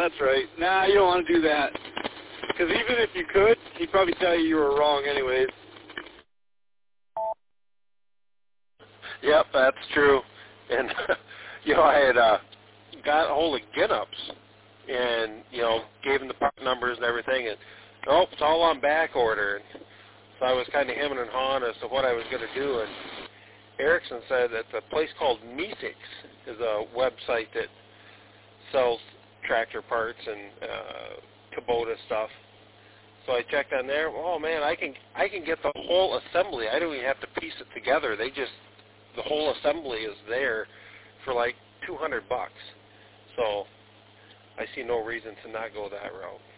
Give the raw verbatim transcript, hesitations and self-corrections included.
that's right. Nah, you don't want to do that. Because even if you could, he'd probably tell you you were wrong anyways. Yep, that's true. And, you know, I had uh, got a hold of Ginnups and, you know, gave him the part numbers and everything, and, oh, it's all on back order. And so I was kind of hemming and hawing as to what I was going to do, and Erickson said that a place called Meesix is a website that sells tractor parts and uh, Kubota stuff. So I checked on there. Oh man, I can I can get the whole assembly. I don't even have to piece it together. They just the whole assembly is there for like two hundred bucks. So I see no reason to not go that route.